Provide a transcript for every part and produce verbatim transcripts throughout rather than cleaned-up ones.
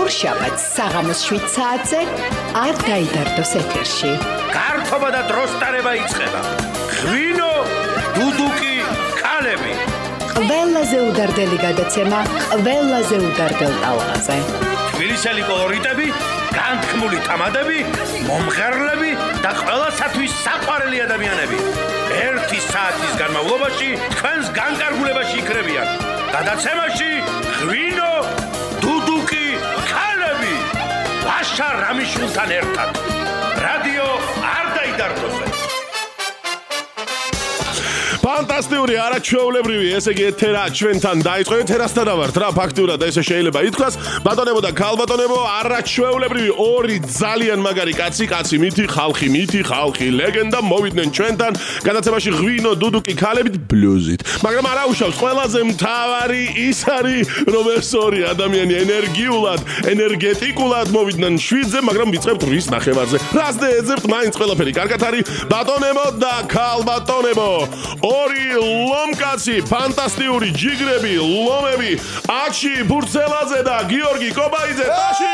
ორშაბათს საღამოს შვიდ საათზე არ დაიდარდოს ეთერში. გართობა და დროს ტარება იწყება. ღვინო, დუდუკი, ქალები. ყველაზე უდარდელი გადაცემა, ყველაზე უდარდელ ტალღაზე. თბილისელი კოლორიტები, განთქმული თამადები, მომღერლები და ყველასათვის საყვარელი ადამიანები. ერთი საათის განმავლობაში თქვენს განკარგულებაში იქნებიან. გადაცემაში ღვინო, დუდუკი, ქალები. ვაშა რამიშვილთან ერთად. რადიო არ დაიდარდოზე. ფანტასტიკური, არაჩვეულებრივი, ესე იგი ეთერა ჩვენთან დაიწყო. ეთერასთან ვართ რა, ფაქტურად ესე შეიძლება ითქვას. ბატონებო და ქალბატონებო, არაჩვეულებრივი ორი ძალიან მაგარი კაცი, კაცი მითი, ხალხი მითი, ხალხი ლეგენდა მოვიდნენ ჩვენთან. გადაცემაში ღვინო, დუდუკი, ქალებით, ბლუზით. მაგრამ არა უშავს, ყველაზე მთავარი ის არის, რომ ეს ორი ადამიანი ენერგიულად, ენერგეტიკულად მოვიდნენ შვიდზე, მაგრამ ვიწყებთ რის ნახევარზე. რას დაეძებთ, მაინც ყველაფერი კარგად არის. ბატონებო და ქალბატონებო, ორი ლომკაცი, ფანტასტიკური ჯიგრები, ლომები, აკში ბურცელაძე და გიორგი კობაიძე, ტაში!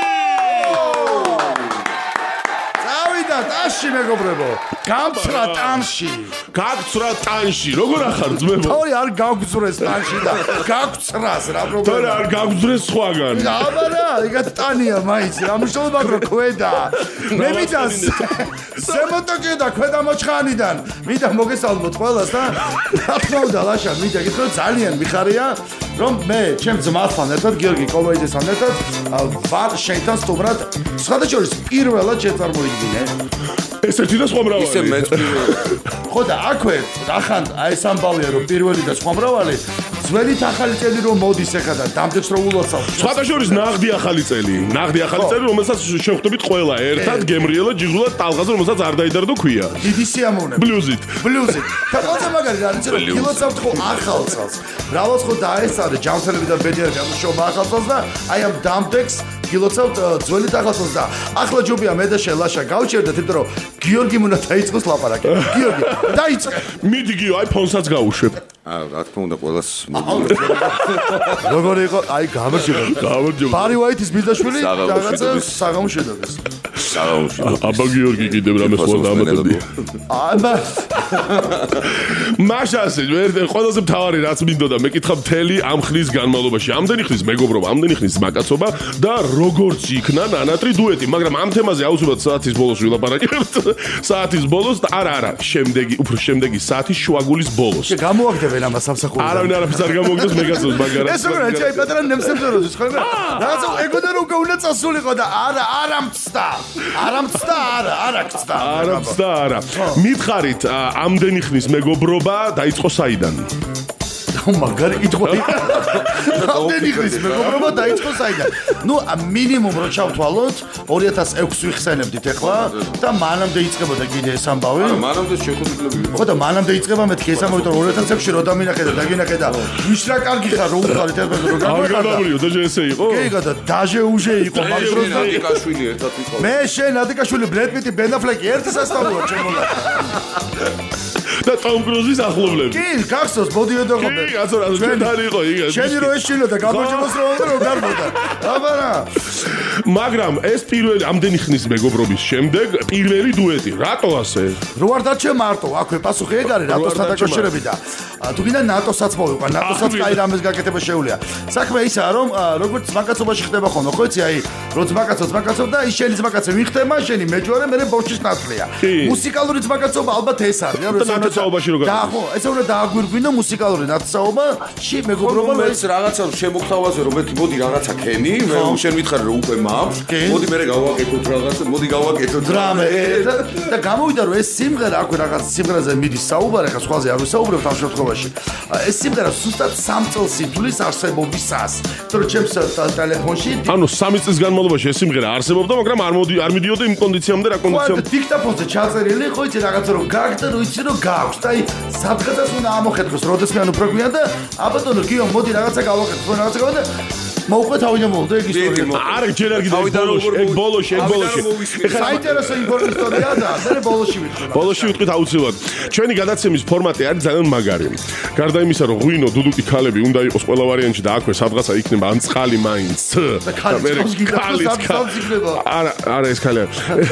წავიდა ტაში, მეგობრებო. გამცრა ტანში. გაგცრა ტანში. როგორ ახარ ძმებო? თორე არ გაგძრეს ტანში და გაგცრას რა პრობლემა. თორე არ გაგძრეს სხვაგან. აბა რა, იგივე ტანია მაინც. რა მნიშვნელობა აქვს ქვედა. მე მინდა ზემოთკი და ქვედა მოჩხანიდან. მინდა მოგესალმოთ ყველას და რა თქმა უნდა ლაშა, მინდა გითხრათ ძალიან მიხარია, რომ მე ჩემ ძმასთან ერთად გიორგი კობაიძესთან ერთად ვარ შენთან სტუმრად. სხვადასხვა პირველად შეწარმოიდგინე. ესეთი და სხვა მრავალი. ისე მეც პირველად. ხო და აქვე ახან აი ეს ამბავია რომ პირველი და სხვა მრავალი ძველით ახალი წელი რომ მოდის ეხლა და დამდეგს რომ ულოცავ. სხვადასხვა ნაღდი ახალი წელი. ნაღდი ახალი წელი, რომელსაც შევხვდებით ყველა ერთად, გემრიელად, ჯიგრულად ტალღაზე, რომელსაც არ დაიდარდო ქვია. დიდი სიამოვნებით. ბლუზით. ბლუზით. და ყველაზე მაგარი რა არის, რომ გილოცავთ ხო ახალ წელს. მრავალს ხო დაესწრა ჯანმრთელები და ბედნიერები ამ შოვა ახალ წელს და აი ამ დამდეგს გილოცავთ ძველი ახალწელს და ახლა ჯობია მე და შელაშა გავჩერდეთ, იმიტომ რომ გიორგიმ უნდა დაიწყოს ლაპარაკი. გიორგი, დაიწყე. მიდი გიო, აი ფონსაც გავუშვებ. აა, რა თქმა უნდა, ყოველას როგორ იყო? აი გამარჯობა. გამარჯობა. ბარი ვაიტის ბიძაშვილი რაღაცა საღამოშვიდობის. საღამოშვიდობის. აბა გიორგი კიდევ რამე სხვა დამატებდი. აბა მაშასე, ყველაზე მთავარი რაც მინდოდა, მეკითხა მთელი ამ ხნის განმავლობაში. ამდენი ხნის მეგობრობა, ამდენი ხნის მაკაცობა და როგორც იქნა ნანატრი დუეტი, მაგრამ ამ თემაზე აუცილებლად საათის ბოლოს ვილაპარაკებთ. საათის ბოლოს და არა, არა, შემდეგი, უფრო შემდეგი საათის შუაგულის ბოლოს. გამოაგდებენ ამას სამსახურიდან. არავინ არაფერს არ გამოგდეს მეგაცოს მაგარა. ეს როგორ არის? აი პატრა ნემსებზეროზის ხო? რაღაცა ეგონა რომ უნდა წასულიყო და არა, არა მცდა. არა მცდა, არა, არა გცდა. არა მცდა, არა. მითხარით, ამდენი ხნის მეგობრობა დაიწყო საიდან? მაგარი კითხვა. ამდენი ხნის მეგობრობა დაიწყო საიდან? ნუ მინიმუმ რო ჩავთვალოთ, ორი ათას ექვსი ვიხსენებდით ახლა და მანამდე იწყებოდა კიდე ეს ამბავი. არა, მანამდე შეხვედრილები იყო. ხო და მანამდე იწყება მეთქი ეს ამბავი, რომ ორი ათას ექვსში რო დამინახე და დაგინახე და ვის რა კარგი ხარ რო უხარით ერთ რო არ გადავრიო და ესე იყო? კი და დაჟე უჟე იყო მაგ დროს და ნადიკაშვილი ერთად იყო. მე შენ ნადიკაშვილი ბრედ პიტი ბენ აფლეკი ერთ სასწავლოა ჩემოლა. და ტომ კრუზის ახლობლები. კი, გახსოვს მოდიოდო ხოლმე. კი, კაცო, რა ჩვენთან იყო იგივე. შენი რო ეშინო და გამარჯვებას რო უნდა რომ გარბოდა. აბა რა. მაგრამ ეს პირველი ამდენი ხნის მეგობრობის შემდეგ პირველი დუეტი. რატო ასე? რო არ დარჩე მარტო, აქვე პასუხი ეგ არის ნატოსთან დაკავშირებით და თუ გინდა ნატოსაც მოვიყვა, ნატოსაც კაი რამეს გაკეთება შეუძლია. საქმე ისაა რომ როგორც ძმაკაცობაში ხდება ხოლმე, ხო იცი, აი, რო ძმაკაცო ძმაკაცო და ის შენი ძმაკაცი ვიხდება, შენი მეჯვარე, მე ბოშის ნაცვლია. მუსიკალური ძმაკაცობა ალბათ ეს არის, რა ნათესაობაში რო და ხო, ესე უნდა დააგვირგვინო მუსიკალური ნათესაობაში მეგობრობა მე ეს რაღაცა შემოგთავაზე რომ მე მოდი რაღაცა ქენი, მე შენ მითხარი რომ უკვე მაქვს, მოდი მე გავაკეთოთ რაღაცა, მოდი გავაკეთოთ დრამე და გამოვიდა რომ ეს სიმღერა აქვე რაღაც სიმღერაზე მიდის საუბარი, ხა სხვაზე არ ვისაუბრებთ ამ შემთხვევაში. ეს სიმღერა ზუსტად სამ წელს ითვლის არსებობისას. თორე ჩემს ტელეფონში ანუ სამი წლის განმავლობაში ეს სიმღერა არსებობდა, მაგრამ არ მოდი არ მიდიოდა იმ კონდიციამდე, რა კონდიციამდე. ხო, დიქტაფონზე ჩაწერილი, ხო იცი რაღაცა რომ გაგდა, რომ იცი რომ გაქვს და აი სადღაც უნდა ამოხეთქოს, როდესმე ანუ პროგვიან და აბატონო გიო მოდი რაღაცა გავაკეთო, რაღაცა გავაკეთო მოუყვე თავიდან მოვდო ეგ ისტორია. არა, ჯერ არ გიდე ბოლოში, ეგ ბოლოში, ეგ ბოლოში. ეხლა საინტერესო ინფორმაციაა და მე ბოლოში ვიტყვი. ბოლოში ვიტყვით აუცილებლად. ჩვენი გადაცემის ფორმატი არის ძალიან მაგარი. გარდა იმისა, რომ ღვინო, დუდუკი ქალები უნდა იყოს ყველა ვარიანტში და აქვე სადღაცა იქნება ან წყალი მაინც. და ქალი არა, არა ეს ქალი.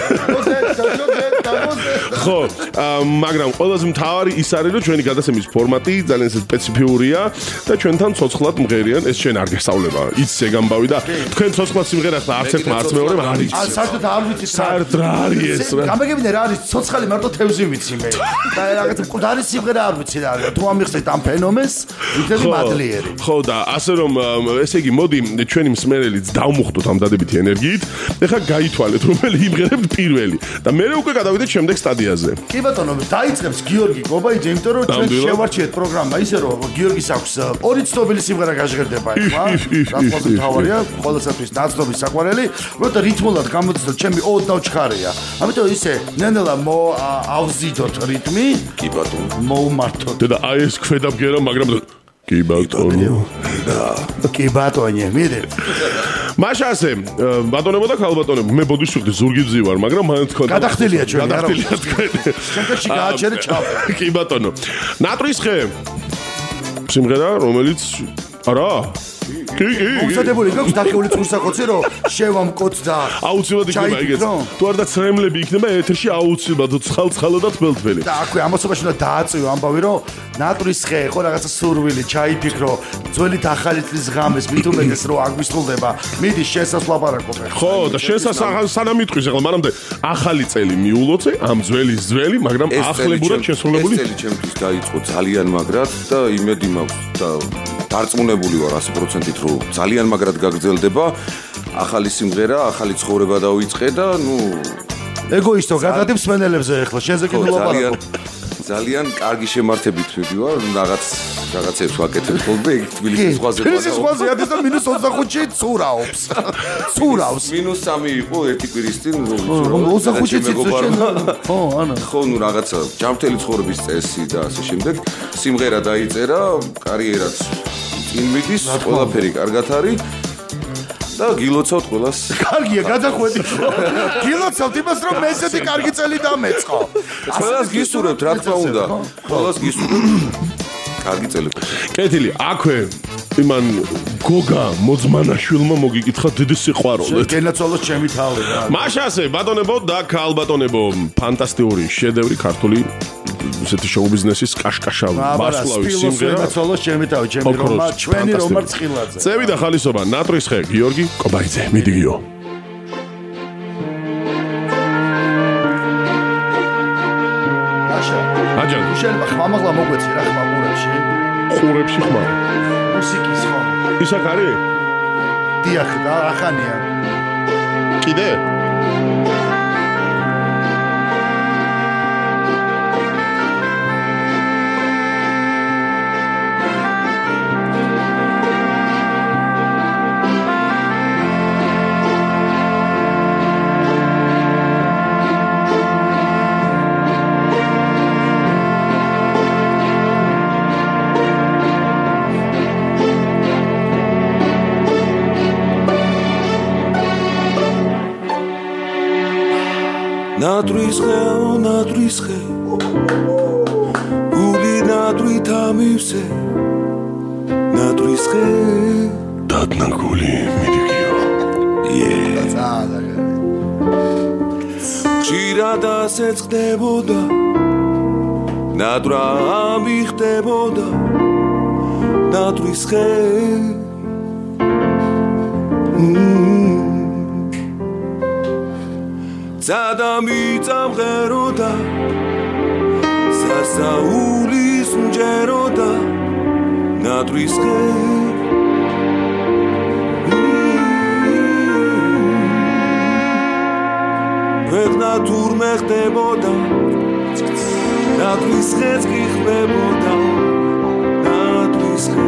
ხო, მაგრამ ყველაზე მთავარი ის არის, რომ ჩვენი გადაცემის ფორმატი ძალიან სპეციფიურია და ჩვენთან ცოცხლად მღერიან. ეს ჩვენ არ გესწავლება. იცი ეგ ამბავი და თქვენ ცოცხლად სიმღერა ახლა არც ერთმა არც მეორემ არ იცის. ან საერთოდ არ ვიცი საერთოდ რა არის ეს რა. გამეგებინე რა არის ცოცხალი მარტო თევზი ვიცი მე. და რაღაც მკვდარი სიმღერა არ ვიცი რა. თუ ამიხსენეთ ამ ფენომენს, ვიქნები მადლიერი. ხო და ასე რომ ესე იგი მოდი ჩვენი მსმენელიც დავმუხტოთ ამ დადებითი ენერგიით. ეხლა გაითვალეთ რომელი იმღერებთ პირველი და მე უკვე გადავიდეთ შემდეგ სტადიაზე. კი ბატონო, დაიწყებს გიორგი გობაიძე, იმიტომ რომ ჩვენ შევარჩიეთ პროგრამა ისე რომ გიორგის აქვს ორი ცნობილი სიმღერა გაჟღერდება ეხლა. რაც თავარია, ყოველსათვის ნაცნობის საყვარელი, როცა რითმულად გამოდის ჩემი ოდნავ ჩხარია. ამიტომ ისე ნენელა მო ავზიდოთ რიტმი. კი ბატონო. მოუმართოთ. და აი ეს ქვედაბგერა, მაგრამ კი ბატონო. კი ბატონო, მიდე. მაშა ასე, ბატონებო და ქალბატონებო, მე ბოდიში ვხდი ზურგიბზი ვარ, მაგრამ მან თქვა გადახდილია ჩვენი, არა. გადახდილია თქვენ. შემდეგში გააჩერე ჩავ. კი ბატონო. ნატრის ხე. სიმღერა, რომელიც არა კი კი მომსადებული გაქვს დაკეული წყურსახოცი რომ შევამკოთ და აუცილებლად იქნება ეგეც თუ არ და ცრემლები იქნება ეთერში აუცილებლად ცხალ-ცხალა და თბილ-თბილი და აქვე ამასობაში უნდა დააწვიო ამბავი რომ ნატრის ხე ხო რაღაცა სურვილი ჩაიფიქრო ძველით ახალი წლის ღამეს მით უმეტეს რომ აგვისრულდება მიდი შენსაც ვლაპარაკობ ხო და შენსაც სანამ იტყვის ახლა მანამდე ახალი წელი მიულოცე ამ ძველის ძველი მაგრამ ახლებურად შესრულებული ეს წელი ჩემთვის დაიწყო ძალიან მაგრად და იმედი მაქვს და დარწმუნებული ვარ ათი პროცენტით რომ ძალიან მაგრად გაგრძელდება ახალი სიმღერა, ახალი ცხოვრება დავიწყე და ნუ ეგოისტო გადადებს სპენელებზე ახლა შენზე კიდე ლაპარაკობ ძალიან კარგი შემართებით მივდივარ რაღაც რაღაცებს ვაკეთებ ხოლმე იქ თბილისის ზღვაზე თბილისის ზღვაზე ადის და მინუს ოცდახუთში ცურავს ცურავს მინუს სამი იყო ერთი კვირის წინ რომ ოცდახუთში ცურავს ხო ანა ხო ნუ რაღაცა ჯანმრთელი ცხოვრების წესი და ასე შემდეგ სიმღერა დაიწერა კარიერაც წინ მიდის ყველაფერი კარგად არის და გილოცავთ ყველას. კარგია, გადახვედი. გილოცავთ იმას, რომ მე ესეთი კარგი წელი დამეწყო. ყველას გისურვებთ, რა თქმა უნდა. ყველას გისურვებთ. კარგი წელი. კეთილი, აქვე იმან გოგა მოძმანაშვილმა მოგიკითხა დიდი სიყვარული. გენაცვალოს ჩემი თავი რა. მაშა ასე, ბატონებო და ქალბატონებო, ფანტასტიკური შედევრი ქართული ესეთი შოუ ბიზნესის კაშკაშავი მასლავის სიმღერა. გენაცვალოს ჩემი თავი, ჩემი რომა, ჩვენი რომა ცხილაძე. წევი და ხალისობა, ნატრის ხე, გიორგი კობაიძე, მიდი გიო. მაშა. აჯან. შეიძლება ხმამაღლა მოგვეცი რა ხმამურებში. ყურებში ხმა. მუსიკის ხო. ისაკ არის? დიახ, და ახანია. კიდე? ნატრის ხე, ნატრის ხე გული ნატრით ამივსე ნატრის ხე დადნა გული მიდიგიო იე ხშირად ასეც ხდებოდა ნატრა ამიხდებოდა ნატრის ხე სადამიწამღეროდა სასაულის მჯეროდა ნატრის ხე ვეღნა თურმე ხდებოდა ნატრის ხეც კი ხდებოდა ნატრის ხე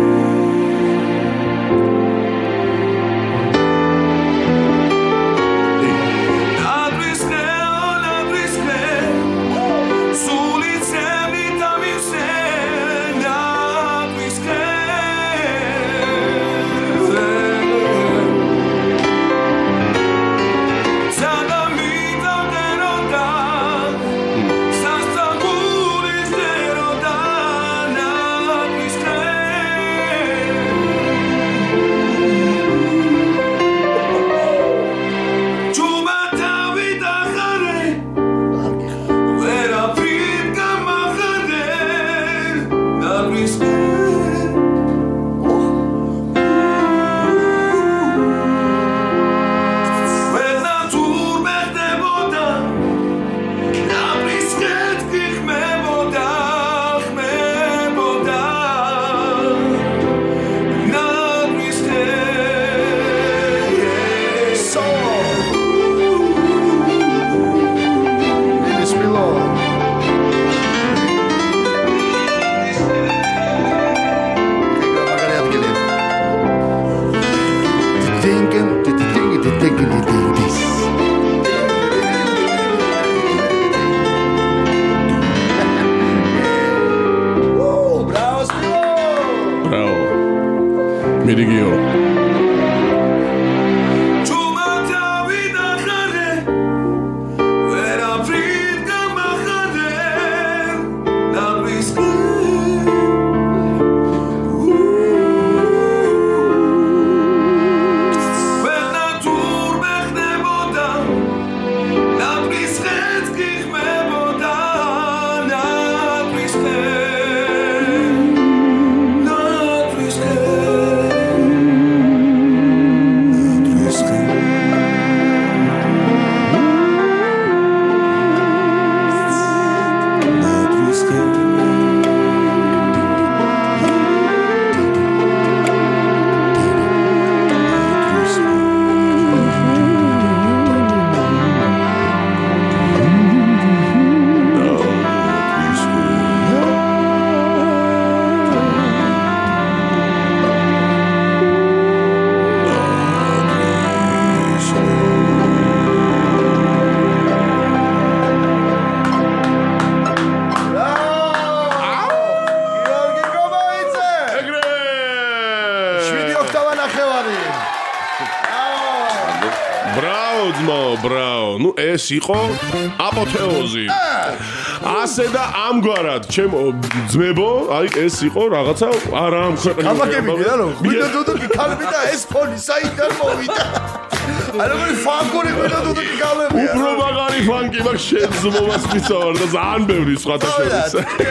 ბრავო ძმაო, ბრავო. ნუ ეს იყო აპოთეოზი. ასე და ამგვარად, ჩემო ძმებო, აი ეს იყო რაღაცა არა ამ ქვეყნის. გამაგებინე რა, მინდა დუდუკი ქალები და ეს ფონი საიდან მოვიდა? არა მე ფანკური მინდა დუდუკი ქალები. უფრო მაგარი ფანკი მაქვს შენ ძმობას მიცავარ და ძალიან ბევრი სხვათა შორის.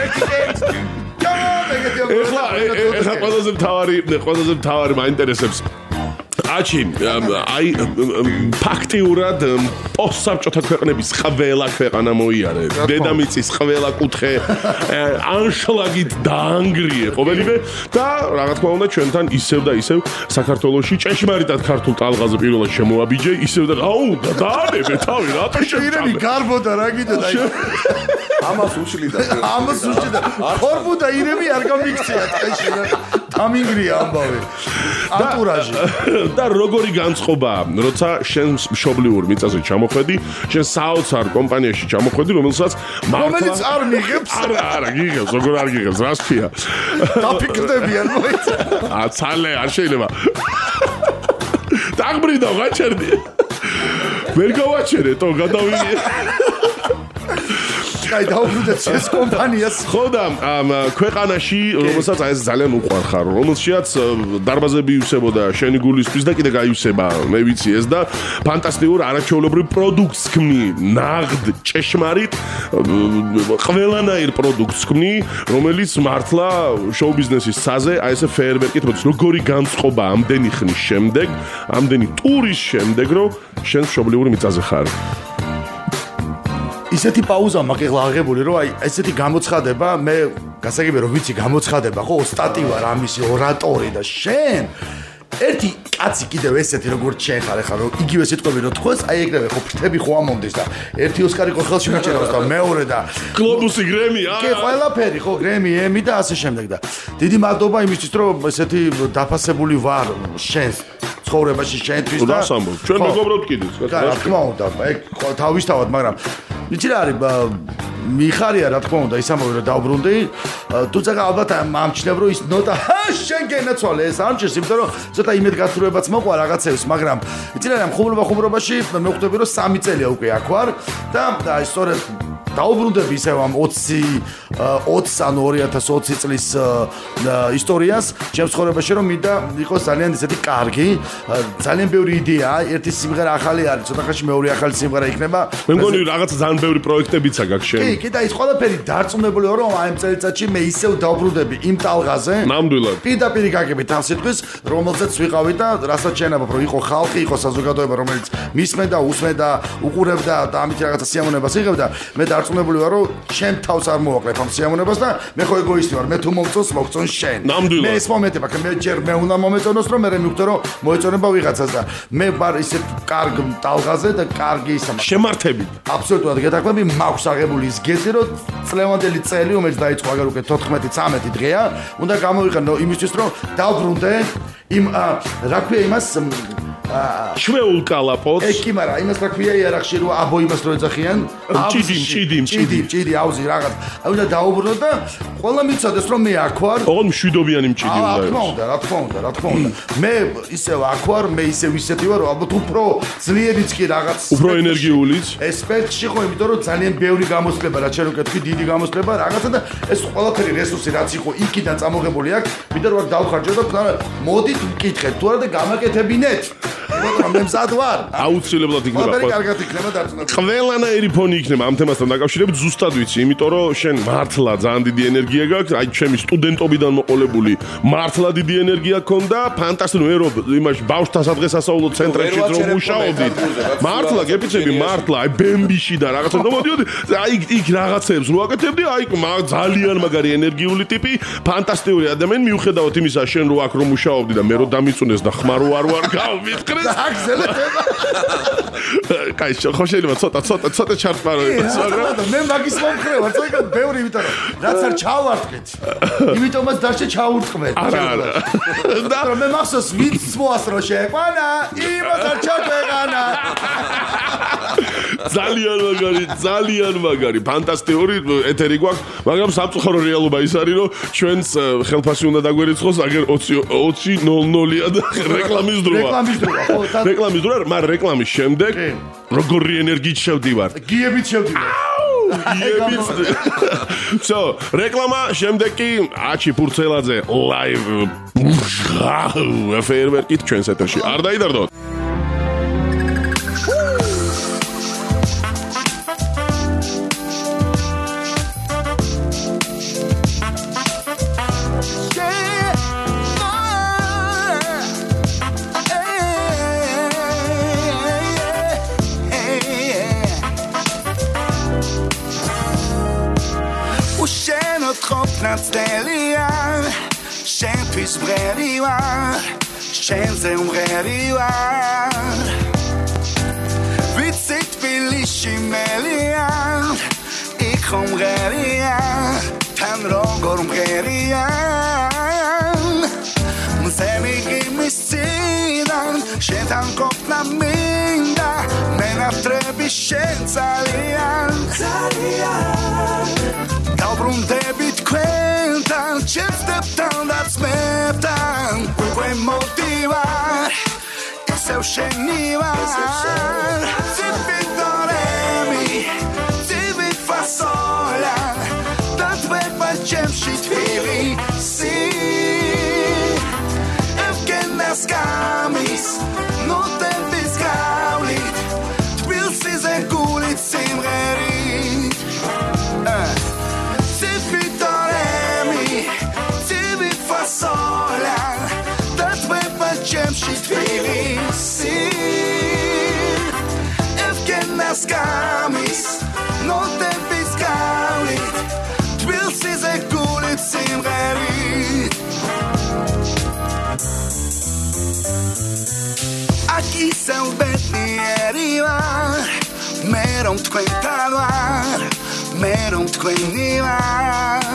ეხლა ეხლა ყველაზე მთავარი, ყველაზე მთავარი მაინტერესებს. აჩი, აი ფაქტიურად პოსტსაბჭოთა ქვეყნების ყველა ქვეყანა მოიარე. დედამიწის ყველა კუთხე ანშლაგით დაანგრიე ყოველივე და რა თქმა უნდა ჩვენთან ისევ და ისევ საქართველოში ჭეშმარიტად ქართულ ტალღაზე პირველად შემოაბიჯე, ისევ და აუ დაანებე თავი, რატო ირემი გარბოდა რა გიდოდა აი ამას უშლიდა. ამას უშლიდა. ხორბუდა ირემი არ გამიქცია ტყეში რა. დამინგრია ამბავი. ანტურაჟი. და როგორი განწყობაა, როცა შენ მშობლიურ მიწაზე ჩამოხვედი, შენ საოცარ კომპანიაში ჩამოხვედი, რომელსაც რომელიც არ მიღებს. არა, არა, გიგებს, როგორ არ გიგებს, რას ქვია? დაფიქრდებიან მოიცა. აცალე, არ შეიძლება. დაგბრინდა, გაჩერდი. ვერ გავაჩერე, თო გადავიღე. აი დაუბრუნდეთ ეს კომპანიას. ხო და ქვეყანაში, რომელსაც აი ეს ძალიან უყვარხარ, რომელშიაც დარბაზები ივსებოდა შენი გულისთვის და კიდე გაივსება, მე ვიცი ეს და ფანტასტიკურ არაჩვეულებრივ პროდუქტს ქმნი, ნაღდ, ჭეშმარიტ, ყველანაირ პროდუქტს ქმნი, რომელიც მართლა შოუ ბიზნესის საზე, აი ესე ფეერვერკით მოდის, როგორი განწყობა ამდენი ხნის შემდეგ, ამდენი ტურის შემდეგ, რომ შენ მშობლიური მიწაზე ხარ. ისეთი პაუზა მაქვს ახლა აღებული, რომ აი ესეთი გამოცხადება, მე გასაგებია რომ ვიცი გამოცხადება, ხო, ოსტატი ვარ ამისი ორატორი და შენ ერთი კაცი კიდევ ესეთი როგორც შენ ხარ ახლა რომ იგივე სიტყვები რო თქოს, აი ეგრევე ხო ფრთები ხო ამომდის და ერთი ოსკარი ხო ხელში მიჭერავს და მეორე და გლობუსი, გრემი, აა. კი, ყველაფერი ხო, გრემი, ემი და ასე შემდეგ და დიდი მადლობა იმისთვის, რომ ესეთი დაფასებული ვარ შენს ცხოვრებაში შენთვის და დასამბობ. ჩვენ მეგობრობთ კიდეც. რა თქმა უნდა, ეგ თავისთავად, მაგრამ ვიცი რა არის მიხარია რა თქმა უნდა ის ამბობი რომ დავბრუნდი თუმცა ალბათ ამჩნევ რომ ის ნოტა შენ გენაცვალე ეს ამჩეს იმიტომ რომ ცოტა იმედგაცრუებაც მოყვა რაღაცებს მაგრამ ვიცი რა ხუმრობა ხუმრობაში მე ხვდები რომ სამი წელია უკვე აქ ვარ და აი სწორედ დაუბრუნდები ისევ ამ ოცი ოცი ორი ათას ოცი წლის ისტორიას ჩემს ცხოვრებაში რომ მინდა იყოს ძალიან ისეთი კარგი ძალიან ბევრი იდეაა ერთი სიმღერა ახალი არის ცოტა ხანში მეორე ახალი სიმღერა იქნება მე მგონი რაღაცა ძალიან ბევრი პროექტებიც აქვს შენ კი კი და ის ყველაფერი დარწმუნებული ვარ რომ აი ამ წელიწადში მე ისევ დაუბრუნდები იმ ტალღაზე ნამდვილად პირდაპირ გაგებით ამ სიტყვის რომელზეც ვიყავი და რასაც შეენაბა რომ იყო ხალხი იყო საზოგადოება რომელიც მისმენდა უსმენდა უყურებდა და ამით რაღაცა სიამოვნებას იღებდა მე დარწმუნებული ვარ რომ შენ თავს არ მოვაკლებ ამ სიამოვნებას და მე ხო ეგოისტი ვარ მე თუ მომწონს მოგწონს შენ მე ეს მომენტი მაქვს მე ჯერ მე უნდა მომეწონოს რომ მე მივხვდე რომ მოეწონება ვიღაცას და მე ვარ ისე კარგ ტალღაზე და კარგი ისა შემართებით აბსოლუტურად გეთაკლები მაქვს აღებული ის გეზი რომ წლევანდელი წელი რომელიც დაიწყო აგერ უკვე თოთხმეტი ცამეტი დღეა უნდა გამოვიყენო იმისთვის რომ დავბრუნდე იმ რა ქვია იმას შვეულ კალაპოც ეკი მარა იმას რა ქვია იარაღში რომ აბო იმას რო ეძახიან ჭიდი ჭიდი ჭიდი ჭიდი აუზი რაღაც აი უნდა დაუბრუნო და ყველა მიცოდეს რომ მე აქ ვარ ოღონდ მშვიდობიანი ჭიდი უნდა რა თქმა უნდა რა თქმა უნდა რა თქმა უნდა მე ისევ აქ ვარ მე ისევ ისეთი ვარ რომ ალბათ უფრო ძლიერიც კი რაღაც უფრო ენერგიულიც ესპექტში ხო იმიტომ რომ ძალიან ბევრი გამოსვლება რა ჩვენ ვკეთვი დიდი გამოსვლება რაღაცა და ეს ყველაფერი რესურსი რაც იყო იქიდან წამოღებული აქ ვიდრე რომ დავხარჯო და მოდით ვკითხეთ თუ არა და გამაკეთებინეთ მაგრამ მე მზად ვარ აუცილებლად იქნება ყველაფერი კარგად იქნება დარწმუნებული ყველანაირი ფონი იქნება ამ თემასთან დაკავშირებით ზუსტად ვიცი იმიტომ რომ შენ მართლა ძალიან დიდი ენერგია გაქვს აი ჩემი სტუდენტობიდან მოყოლებული მართლა დიდი ენერგია გქონდა ფანტასტიკური ერო იმაში ბავშვთა სადღესასწაულო ცენტრებში რომ მუშაობდით მართლა გეფიცები მართლა აი ბემბიში და რაღაცა რომ მოდიოდი აი იქ რაღაცებს რო აკეთებდი აი ძალიან მაგარი ენერგიული ტიპი ფანტასტიკური ადამიანი მიუხედავად იმისა შენ რო აქ რომ მუშაობდი და მე რო დამიწუნეს და ხმარო არ ვარ გავმიხრეს კაი ხო შეიძლება ცოტა ცოტა ცოტა ჩარტმარო იყოს მაგრამ მე მაგის მომხრევა ცოტა ბევრი იმიტომ რომ რაც არ ჩავარტყით იმიტომაც დაშე ჩაურტყმეთ არა არა და მე მახსოვს ვინც მოასრო შეეყვანა იმას არ ჩაგვეყანა ძალიან მაგარი, ძალიან მაგარი, ფანტასტიკური ეთერი გვაქვს, მაგრამ სამწუხარო რეალობა ის არის, რომ ჩვენს ხელფასი უნდა დაგვერიცხოს, აგერ ოცი ნოლ ნოლია და რეკლამის დროა. რეკლამის დროა, ხო, რეკლამის დროა, მაგრამ რეკლამის შემდეგ როგორი ენერგიით შევდივარ. გიებით შევდივარ. გიებით. So, რეკლამა შემდეგ კი აჩი ფურცელაძე live ფეერვერკით ჩვენს ეთერში. არ დაიდარდოთ. Nacdelia, sempre sbrediva, sempre un brediva. Vitzit bellissime ik kom redia, tan rogor redia. Musemi gimisidan, shetan kopna minda, mena trebi shenza lian, lian. Brundები თქვენთან ჩემსდებთან და წმებთან უკვე მოვდივარ ისევ შენი ვარ ციფიდორემი ციფი ფასოლა და თვება ჩემში თვილი სი ევგენას გამის ნოტების გავლით თბილსიზე გულით სიმღერით sola dat weba jamshi tbilisi evgenas gamis no devis gaulit tbilisi ze gulit simgerit aqui são betnieriva meron tquentavar meron tquenivar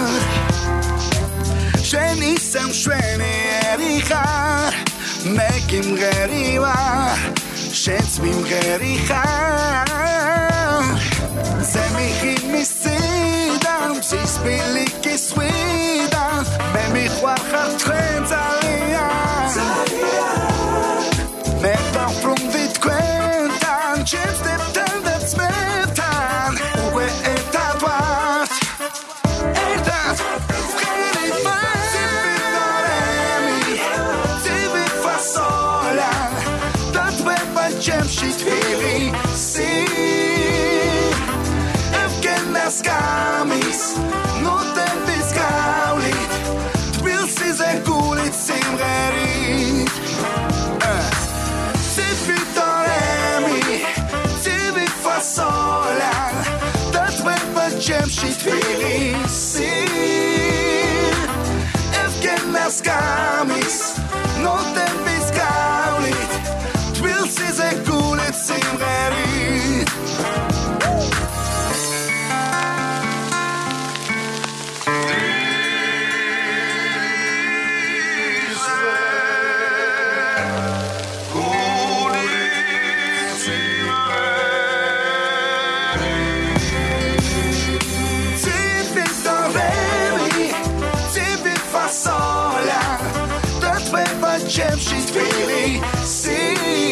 Sheni sem shweni erichar Mekim geriva Shetzmim gerichar Zemichim misidam Zisbilik iswidam Bemichwar chatchen zalian Metam from vitkwentan Chemsteptan datsmeftan Uwe etadvat Etat Jamshi tvili si Evgenas gamis no devis gaulit Tbilsi ze gulit simgerit Zifidoremi Zivi fasola Dat weba jamshi tvili si Evgenas gamis no devis gaulit Tbilsi ze gulit simgerit Jamshi tvili si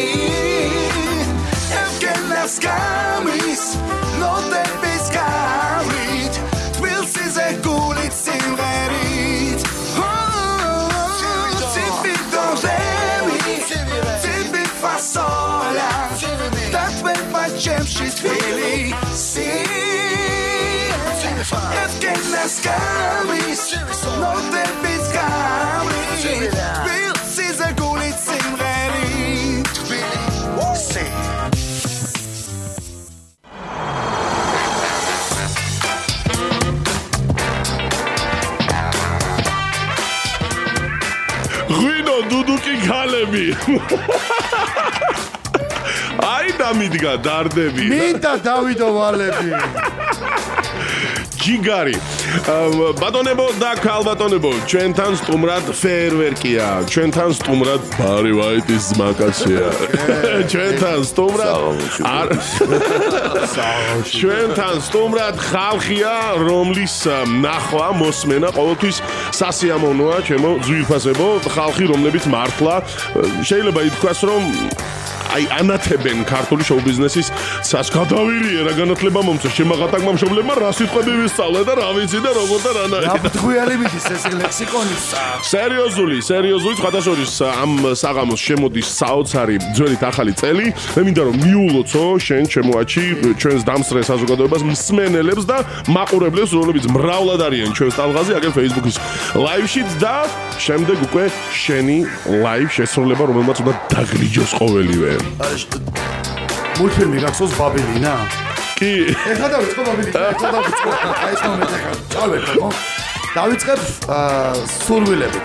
Evgenas gamis no devis gaulit Tbilsi ze gulit simgerit Zifidoremi Zivi fasola Dat weba jamshi tvili si Evgenas gamis no devis gaulit Ze gulit simgerit Tbili si ღვინო დუდუკი ქალები აი დამიდგა დარდები მინდა დავიდო ვალები ჯიგარი. ბატონებო და ქალბატონებო, ჩვენთან სტუმრად ფეერვერკია. ჩვენთან სტუმრად ბარი ვაიტის ზმაკაცია. ჩვენთან სტუმრად არ ჩვენთან სტუმრად ხალხია, რომლის ნახვა, მოსმენა ყოველთვის სასიამოვნოა, ჩემო ძვირფასებო, ხალხი, რომლებიც მართლა შეიძლება ითქვას, რომ აი ანათებენ ქართული შოუ-ბიზნესის სას გადავირიე რა განათლება მომწე შემაღატაკმა მშობლებმა რა სიტყვები ვისწავლე და რა ვიცი და როგორ და რანაირად რა ბრძღვიალი მიდის ეს ლექსიკონის სერიოზული სერიოზული სხვადასხვის ამ საღამოს შემოდის საოცარი ძველით ახალი წელი მე მინდა რომ მიულოცო შენ ჩემოაჩი ჩვენს დამსწრე საზოგადოებას მსმენელებს და მაყურებლებს რომლებიც მრავლად არიან ჩვენს ტალღაზე აგერ Facebook-ის ლაივში და შემდეგ უკვე შენი ლაივ შესრულება რომელმაც უნდა დაგრიჯოს ყოველივე მულტფილმი გახსოვს ბაბილინა? კი. ეხლა დავიწყო ბაბილინა, ეხლა დავიწყო. აი ეს მომენტი ახლა წავედი, ხო? დავიწყებ სურვილებით.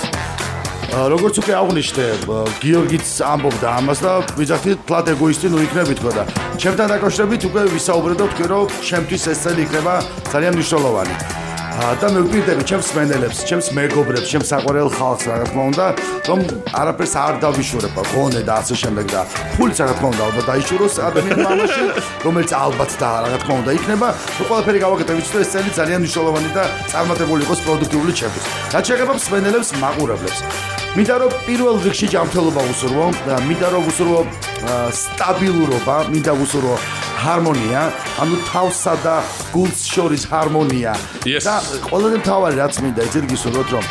როგორც უკვე აღნიშნე, გიორგიც ამბობდა ამას და ვიძახდი თლად ეგოისტი ნუ იქნები თქო და ჩემთან დაკავშირებით უკვე ვისაუბრეთ და ვთქვი რომ ჩემთვის ეს წელი იქნება ძალიან მნიშვნელოვანი. და მე ვპირდები ჩემს მენელებს, ჩემს მეგობრებს, ჩემს საყვარელ ხალხს, რა თქმა უნდა, რომ არაფერს არ დავიშურებ, ღონე და ასე შემდეგ და ფულიც რა თქმა უნდა, უნდა დაიშუროს ადამიანმა ამაში, რომელიც ალბათ და რა თქმა უნდა იქნება, რომ ყველაფერი გავაკეთებ, ვიცი, ეს წელი ძალიან მნიშვნელოვანი და წარმატებული იყოს პროდუქტიული ჩემთვის. რაც შეეხება მსმენელებს, მაყურებლებს. მინდა რომ პირველ რიგში ჯანმრთელობა ვუსურვო და მინდა რომ ვუსურვო სტაბილურობა, მინდა ვუსურვო ჰარმონია, ანუ თავსა და გულს შორის ჰარმონია. და ყველაზე მთავარი რაც მინდა იცით გისურვოთ რომ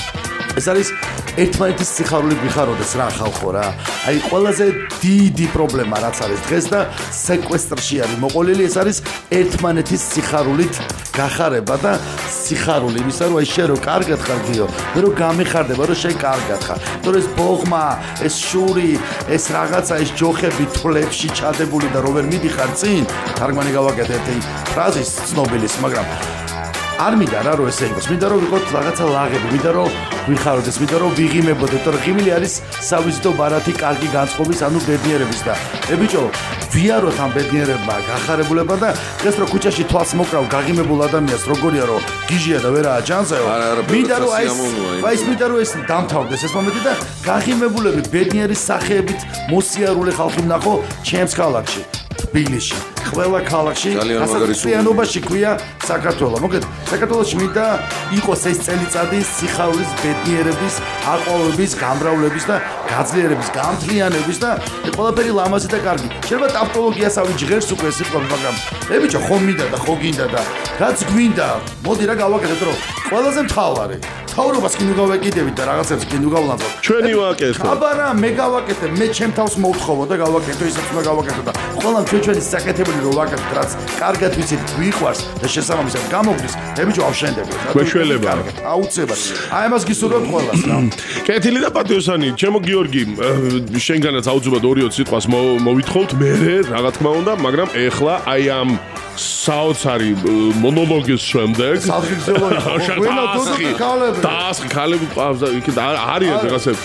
ეს არის ერთმანეთის სიხარულით ვიხაროდეს რა ხალხო რა. აი ყველაზე დიდი პრობლემა რაც არის დღეს და სეკვესტრში არის მოყოლილი ეს არის ერთმანეთის სიხარულით გახარება და სიხარული იმისა რომ აი შენ რო კარგად ხარ გიო, მე რო გამიხარდება რომ შენ კარგად ხარ. თორე ეს ბოღმა, ეს შური, ეს რაღაცა ეს ჯოხები თვლებში ჩადებული და რო ვერ მიდიხარ წინ, თარგმანი გავაკეთე ერთი ფრაზის ცნობილის, მაგრამ არ მინდა რა რომ ესე იყოს. მინდა რომ ვიყოთ რაღაცა ლაღები, მინდა რომ ვიხაროდეს, მინდა რომ ვიღიმებოდეთ, რომ ღიმილი არის სავიზიტო ბარათი კარგი განწყობის, ანუ ბედნიერების და ე ბიჭო, ვიაროთ ამ ბედნიერებმა გახარებულება და დღეს რო ქუჩაში თვალს მოკრავ გაღიმებულ ადამიანს როგორია რომ გიჟია და ვერაა ჯანზეო. მინდა რომ აი ეს მინდა რომ ეს დამთავრდეს ეს მომენტი და გაღიმებულები ბედნიერის სახეებით მოსიარული ხალხი ვნახო ჩემს ქალაქში. თბილისში, ყველა ქალაქში, ასაკიანობაში ქვია საქართველოს. მოგეთ, საქართველოში მინდა იყოს ეს წელიწადი სიხარულის, ბედნიერების, აყვავების, გამრავლების და გაძლიერების, გამთლიანების და ყველაფერი ლამაზი და კარგი. შეიძლება ტავტოლოგიას ავიჯღერს უკვე სიტყვა, მაგრამ ე ბიჭო, ხომ მინდა და ხო გინდა და რაც გვინდა, მოდი რა გავაკეთეთ, რომ ყველაზე მთავარი თავრობას კი ნუ გავაკეთებით და რაღაცებს კი ნუ გავლანძოთ. ჩვენი ვაკეთო. აბარა, მე გავაკეთე, მე ჩემ თავს მოვთხოვო და გავაკეთო, ისაც უნდა გავაკეთო და ყველა ჩვენ ჩვენი საკეთებელი რო ვაკეთოთ, რაც კარგად ვიცით, გვიყვარს და შესაბამისად გამოგვდის, მე ბიჭო ავშენდები. გვეშველება. აუცილებლად. აი ამას გისურვებ ყველას რა. კეთილი და პატიოსანი, ჩემო გიორგი, შენგანაც აუცილებლად ორი-ოც სიტყვას მოვითხოვთ მე რა თქმა უნდა, მაგრამ ეხლა აი ამ საოცარი მონოლოგის შემდეგ სადღეგრძელოა ქალები დასხი ქალები ყავს და იქ არიან რაღაცები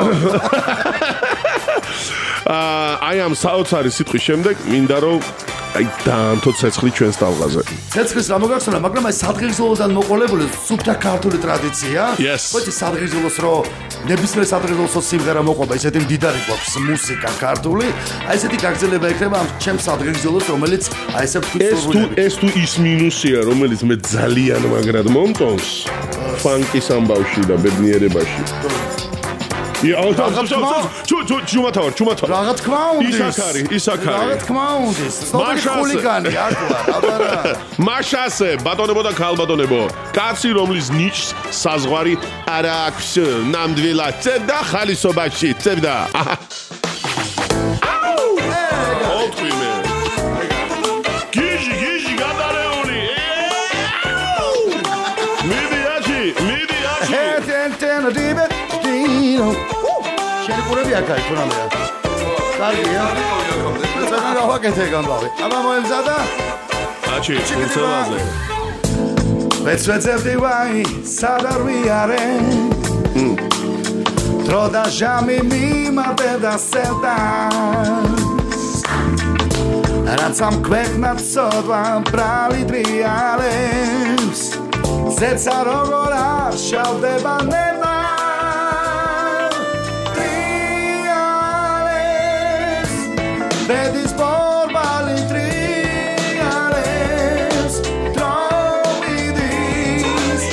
აი ამ საოცარი სიტყვის შემდეგ მინდა რომ აი დაანთო ცეცხლი ჩვენს ტალღაზე. ცეცხლის რა მოგახსოვნა, მაგრამ აი სადღეგრძელოდან მოყოლებული სუფთა ქართული ტრადიცია. ხო, სადღეგრძელოს რო ნებისმიერ სადღეგრძელოს სიმღერა მოყვება, ისეთი მდიდარი გვაქვს მუსიკა ქართული. აი ესეთი გაგრძელება იქნება ამ ჩემს სადღეგრძელოს, რომელიც აი ესე ვთქვი სურვილები. ეს თუ ის მინუსია, რომელიც მე ძალიან მაგრად მომწონს ფანკის ამბავში და ბედნიერებაში. ია, ჩუ ჩუ ჩუმათავარ, ჩუმათავარ. რა თქმა უნდა. ის აქ არის, ის აქ არის. რა თქმა უნდა. სწორი ხულიგანი აკლა, აბარა. მაშასე, ბატონებო და ქალბატონებო, კაცი რომლის ნიშს საზღვარი არ აქვს, ნამდვილად და ხალისობაში, წევდა. აუ! ოტვიმე. გიჟი, გიჟი გადარეული. მიდიაჩი, მიდიაჩი. ეთენ დიბე დინო. შენ ყურები აქ არის თუნამე. კარგია. ზოგადად გავაკეთე გამბავი. აბა მოემზადა? აჩი, ცელაზე. ვეცვეცებდი ვაი, სად არ ვიარე. დრო და ჟამი მიმატებდა სევდას. რა რაცამ ქვეყნად ცოდვა ბრალი ტრიალებს ზეცა როგორ არ შავდება ნება ტრიალებს ბედის ბორბალი ტრიალებს დრომიდის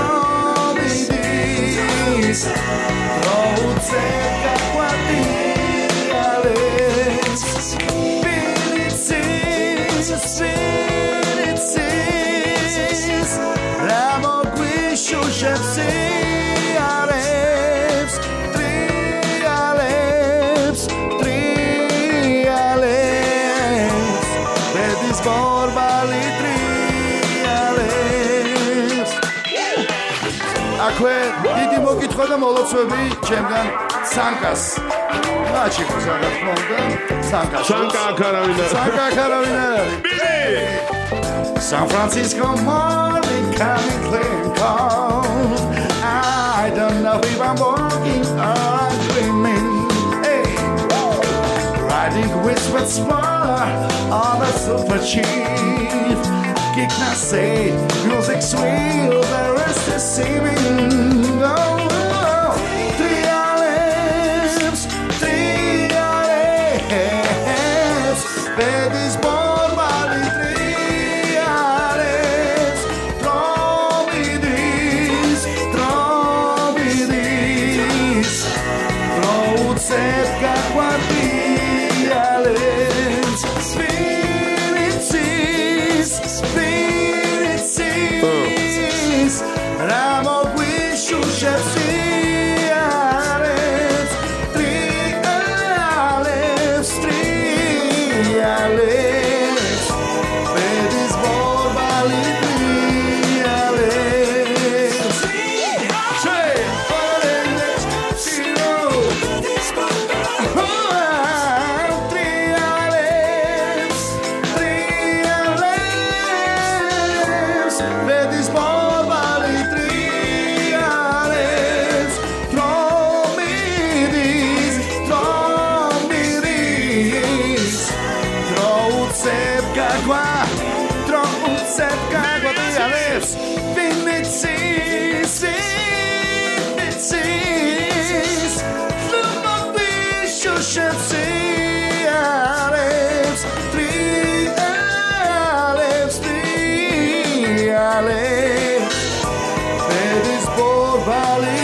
დრომიდის დროუცე გაყვატიალებს Spiritis, ramo guishu shepsiareps, trialeps, trialeps, bedis borbali trialeps. Aque didi mokitxva da molotsovi chemgan Sankas. Machi kuzara tmonda Sankas. Sanka karavina. Sanka karavina. San Francisco morning coming clean cold. I don't know if I'm walking or dreaming. Hey, riding whispered spur on a super chief. Kick na say music sweet, the rest is seeming. Oh, oh, trialeps, trialeps, baby's born body trialeps, dromidis, dromidis, draudzēt kā kvartialeps, spiricis, spiricis, ramo guishu shepsiareps, trialeps, trialeps, bedis borbali trialeps. Say, trialeps, trialeps, trialeps, bedis borbali trialeps, dromidis, dromidis, draudzēt kā kva, draudzēt kā kva trialeps, vinicis, vinicis, luma višu shepsiareps, trialeps, trialeps, bedis borbali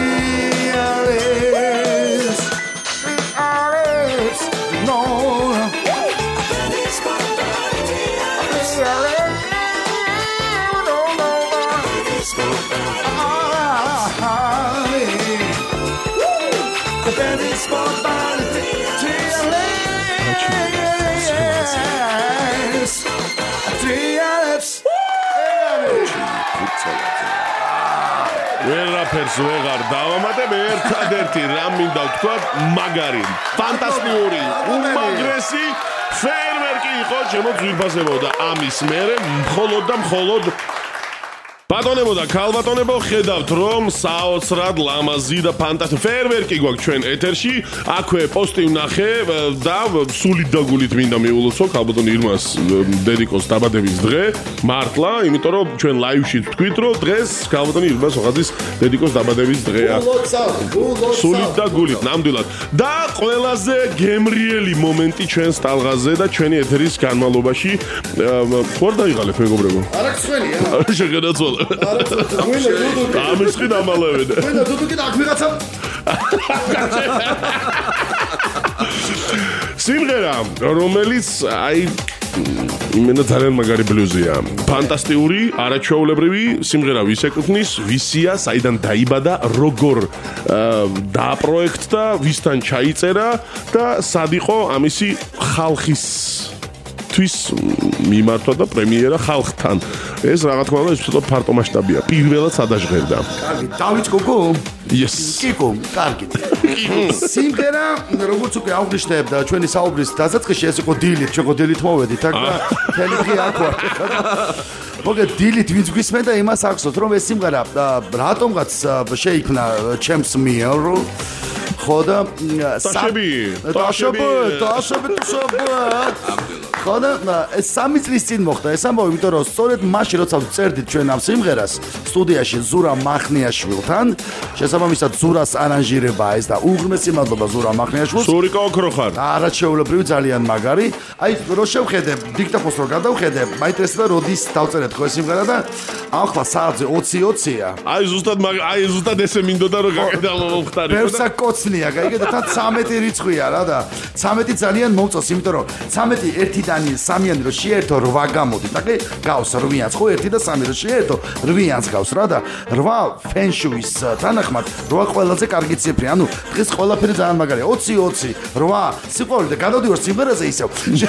trialeps, trialeps, no. ვერაფერს ვეღარ დავამატებ, ერთადერთი რამ მინდა ვთქვა, მაგარი, ფანტასტიკური, უმაგრესი ფეერვერკი იყო ჩემო ძვირფასებო და ამის მერე მხოლოდ და მხოლოდ ბატონებო და ქალბატონებო, ხედავთ რომ საოცრად ლამაზი და ფანტასტიკური ფეერვერკი გვაქვს ჩვენ ეთერში. აქვე პოსტი ვნახე და სულით და გულით მინდა მიულოცო ქალბატონ ირმას დედიკოს დაბადების დღე. მართლა, იმიტომ რომ ჩვენ ლაივში ვთქვით, რომ დღეს ქალბატონ ირმას ოღაზის დედიკოს დაბადების დღეა. სულით და გულით, ნამდვილად. და ყველაზე გემრიელი მომენტი ჩვენს ტალღაზე და ჩვენი ეთერის განმავლობაში თუ არ დაიღალეთ მეგობრებო? არა ხსენია. შეგენაცვალე. ამისხი დამალევენ. ვინდა დუდუკი და აქ ვიღაცა სიმღერა, რომელიც აი იმენა ძალიან მაგარი ბლუზია. ფანტასტიკური, არაჩვეულებრივი სიმღერა ვის ეკუთვნის, ვისია, საიდან დაიბადა, როგორ დააპროექტდა, ვისთან ჩაიწერა და სად იყო ამისი ხალხის თვის მიმართვა და პრემიერა ხალხთან. ეს რა თქმა უნდა ის ცოტა ფარტო მასშტაბია. პირველად სადაჟღერდა. კარგი, დავიწყო? Yes. კიკო, კარგი. სიმღერა, როგორც უკვე აღვნიშნებ და ჩვენი საუბრის დასაწყისში ეს იყო დილით, ჩვენ ხო დილით მოვედით აქ და თელიქი აქ ვარ. მოგეთ დილით ვინც გვისმენდა იმას ახსოვთ რომ ეს სიმღერა რატომღაც შეიქმნა ჩემს მიერ ხო და ტაშები, ტაშები, ტაშები, ტაშები. ხო და ეს სამი წლის წინ მოხდა ეს ამბავი, იმიტომ რომ სწორედ მაშინ როცა ვწერდით ჩვენ ამ სიმღერას სტუდიაში ზურა მახნიაშვილთან, შესაბამისად ზურას არანჟირება ეს და უღრმესი მადლობა ზურა მახნიაშვილს. სურიკო ოქროხარ. არაჩვეულებრივი ძალიან მაგარი. აი რო შევხედე დიქტოფონს რო გადავხედე, მაინტერესდა როდის დავწერეთ ხო ეს სიმღერა და ახლა საათზე ოცი ოცია. აი ზუსტად აი ზუსტად ესე მინდოდა რომ გაკეთებო მომხდარი. ბევრსა კოცნია, გაიგე და თან ცამეტი რიცხვია რა და ცამეტი ძალიან მომწონს, იმიტომ რომ ცამეტი ერთიდან სამიანი რო შეერთო რვა გამოდი. და კი გავს რვიანს ხო ერთი და სამი რო შეერთო რვიანს გავს რა და რვა ფენშუის თანახმად რვა ყველაზე კარგი ციფრი. ანუ დღეს ყველაფერი ძალიან მაგარია. ოცი ოცი რვა სიყვარული და გადავდივარ სიმღერაზე ისევ.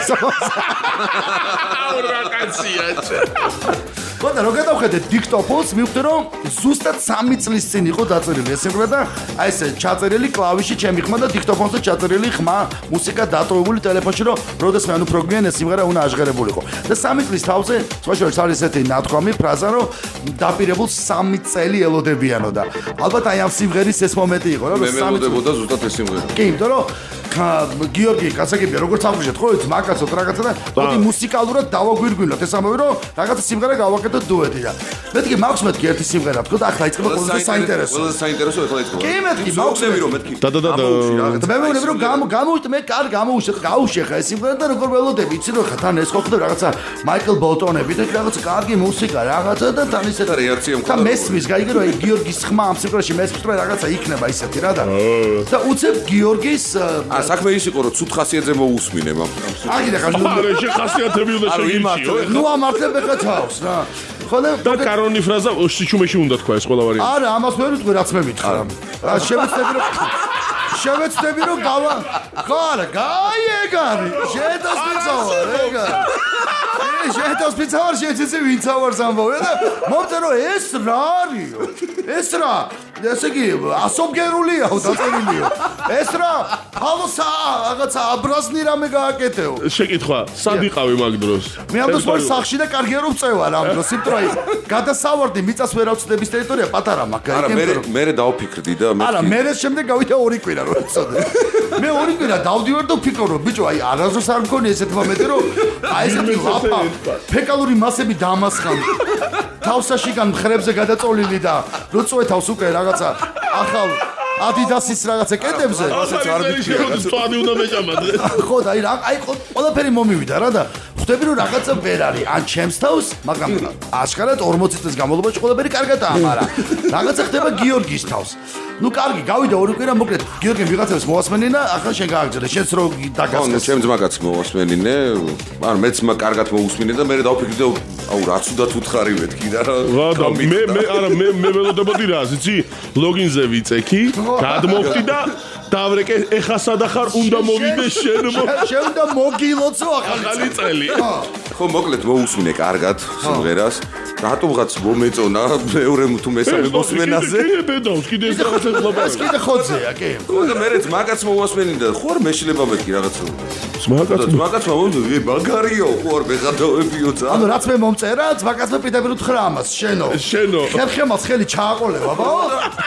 რა კაცია ეს. ხოდა რო გადავხედე დიქტოფონს, მივხვდი რომ ზუსტად სამი წლის წინ იყო დაწერილი ეს სიმღერა და აი ეს ჩაწერილი კლავიში ჩემი ხმა და დიქტოფონზე ჩაწერილი ხმა მუსიკა დატოვებული ტელეფონში რომ როდესაც მე ანუ პროგრამიან ეს სიმღერა უნდა აღჟღერებულიყო. და სამი წლის თავზე სხვაშორის არის ესეთი ნათქვამი ფრაზა რომ დაპირებულ სამი წელი ელოდებიანო და ალბათ აი ამ სიმღერის ეს მომენტი იყო რომ მე მელოდებოდა ზუსტად ეს სიმღერა. კი, იმიტომ რომ გიორგი კაცაკებია როგორც აღნიშნეთ ხო იცი მაგაცოთ რაღაცა და მოდი მუსიკალურად დავაგვირგვინოთ ეს ამბავი რომ რაღაცა სიმღერა გავაკეთოთ დუეტი და მეთქი მაქვს მეთქი ერთი სიმღერა თქო და ახლა იწყება ყველაზე საინტერესო ყველაზე საინტერესო ახლა იწყება კი მეთქი მაქვს რომ მეთქი და და და მე მეგონები რომ გამოვიდე მე კარგ გამოვიშე გაუშეხა ეს სიმღერა და როგორ ველოდები იცი რომ ხა თან ეს ხო ხდება რაღაცა მაიკლ ბოლტონები და რაღაცა კარგი მუსიკა რაღაცა და თან ისეთ რეაქცია და მესმის გაიგე რომ აი გიორგის ხმა ამ სიმღერაში მესმის რომ რაღაცა იქნება ისეთი რა და და უცებ გიორგის საქმე ის იყო რომ ცუდ ხასიათზე მოусმინე მაგ აგიდა ხა მარეში ხასიათები უნდა შეგიჩიო. ნუ ამართებ ხა თავს რა. ხო და კარონი ფრაზა შიჩუმეში უნდა თქვა ეს ყველა ვარიანტი. არა, ამას ვერ ვიტყვი რაც მე მითხრა. რა შევეცდები რომ შევეცდები რომ გავა. ხო არა, გაიეგარი. შედას მიცავარ, ეგა. შედას მიცავარ, შეცეცე ვინცავარ სამბავე და მომწე რომ ეს რა არისო? ეს რა? ესე იგი, ასომგერულია დაწერილია. ეს რა? ხალოსა, რაღაცა აბრაზნი რამე გააკეთეო. შეკითხვა, სად იყავი მაგ დროს? მე ამ დროს ვარ სახში და კარგია რომ წევა რა ამ დროს, იმიტომ რომ გადასავარდი მიწას ვერ ავწდების ტერიტორია პატარა მაგა. არა, მე მე დავფიქრდი და მე არა, მე შემდეგ გავიდა ორი კვირა რო ეცოდე. მე ორი კვირა დავდივარ და ვფიქრობ რომ ბიჭო, აი არასდროს არ მქონია ესეთ მომენტი რომ აი ესეთი ლაფა ფეკალური მასები დამასხან. თავსაშიგან მხრებზე გადაწოლილი და რო წვეთავს უკვე რაღაცა ახალ ადიდასის რაღაცა კედებზე რასაც არ მიქცევს წვადი უნდა მეჭამადე. ხო და აი რა აი ყველაფერი მომივიდა რა და ხვდები რომ რაღაცა ვერ არის ან ჩემს თავს, მაგრამ აშკარად ორმოცი წლის განმავლობაში ყველაფერი კარგადაა, მაგრამ რაღაცა ხდება გიორგის თავს. ნუ კარგი, გავიდა ორი კვირა, მოკლედ გიორგიმ ვიღაცებს მოასმენინა, ახლა შენ გააგზავნე, შენც რო დაგასწრე. ხო, ჩემს მაგაც მოასმენინე, ან მეც მაგ კარგად მოусმინე და მე დავფიქრდი, აუ რაც უნდა თუთხარი მეთქი და რა. მე მე არა მე მე ველოდებოდი რა, იცი? ლოგინზე ვიწექი, გადმოვხდი და დავრეკე, ეხა სადახარ უნდა მოვიდე შენ მო. შენ უნდა მოგილოცო ახალი წელი. ხო, მოკლედ მოусმინე კარგად სიმღერას. რატომღაც მომეწონა მეორე თუ მესამე მოსმენაზე. კიდე ბედავს, კიდე ეს რაღაცა ხლობაა. ეს კიდე ხოძეა, კი. ხო და მეც მაგაც მოასმენინდა, ხო არ მეშლება მეთქი რაღაცა. მაგაც მაგაც მომდე, მაგარიო, ხო არ მეხადოებიო ცა. ანუ რაც მე მომწერა, მაგაცმა პირდაპირ უთხრა ამას, შენო. შენო. ხერხემალს ხელი ჩააყოლე, ბაბაო.